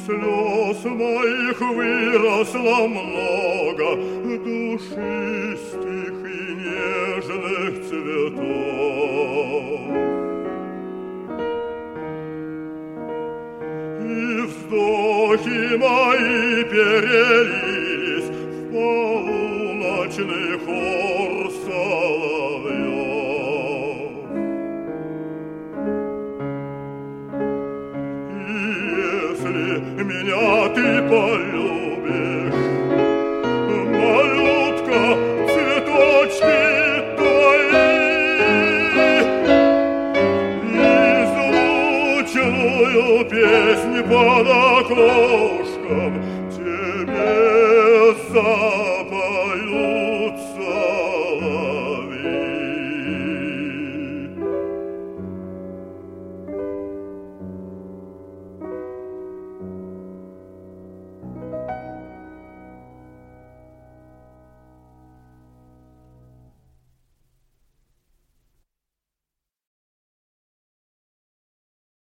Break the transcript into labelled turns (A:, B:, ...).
A: слез моих выросло много душистых и нежных цветов. И вздохи мои перелились в полуночный хор соловьев. И если меня ты полюбишь, малютка, цветочки твои, излучную песнь под окошком